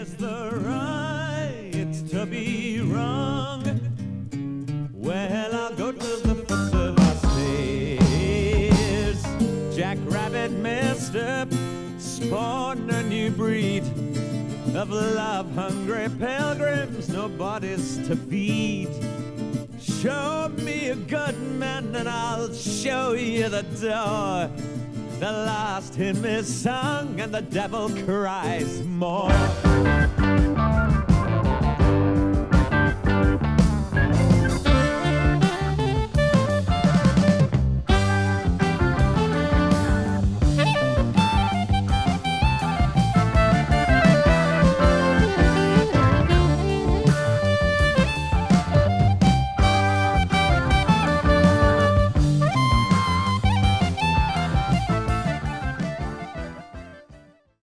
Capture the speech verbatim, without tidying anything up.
is the right to be wrong? Well, I'll go to the foot of our stairs. Jack Rabbit messed up, spawned a new breed of love-hungry pilgrims, no bodies to feed. Show me a good man and I'll show you the door. The last hymn is sung and the devil cries more.